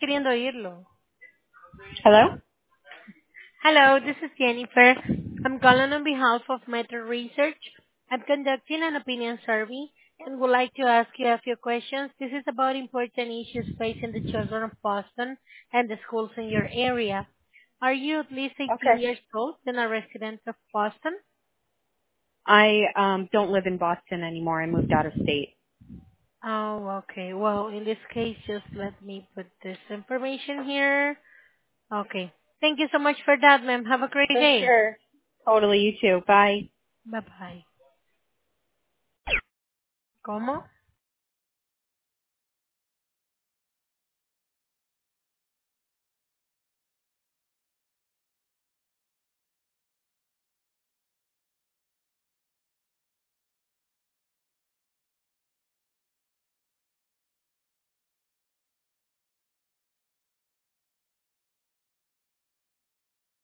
queriendo oírlo. Hello? Hello, this is Jennifer. I'm calling on behalf of Metro Research. I'm conducting an opinion survey and would like to ask you a few questions. This is about important issues facing the children of Boston and the schools in your area. Are you at least 18 Okay. years old and a resident of Boston? I don't live in Boston anymore. I moved out of state. Oh, okay. Well, in this case, just let me put this information here. Okay. Thank you so much for that, ma'am. Have a great For day. sure. Totally, you too. Bye. Bye-bye. ¿Cómo?